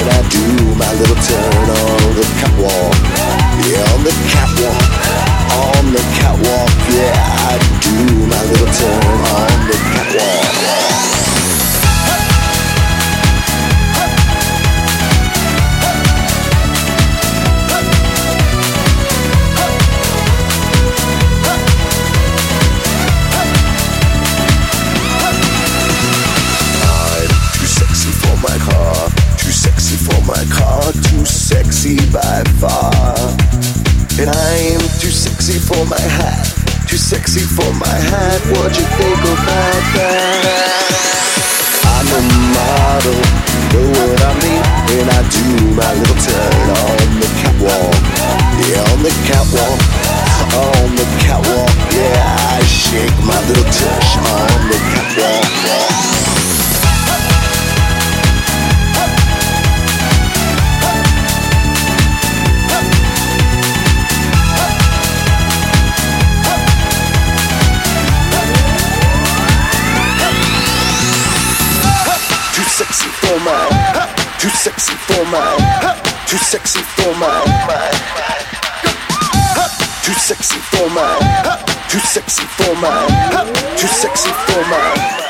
and I do my little turn on the catwalk. Yeah, on the catwalk, on the catwalk. Yeah, I do my little turn on the catwalk. Too sexy by far. And I am too sexy for my hat. Too sexy for my hat. What you think about that? I'm a model, know what I mean? And I do my little turn on the catwalk. Yeah, on the catwalk, on the catwalk. Yeah, I shake my little tush on the catwalk. Too sexy for my, too sexy for my, too sexy for my, too sexy for my, too sexy for my.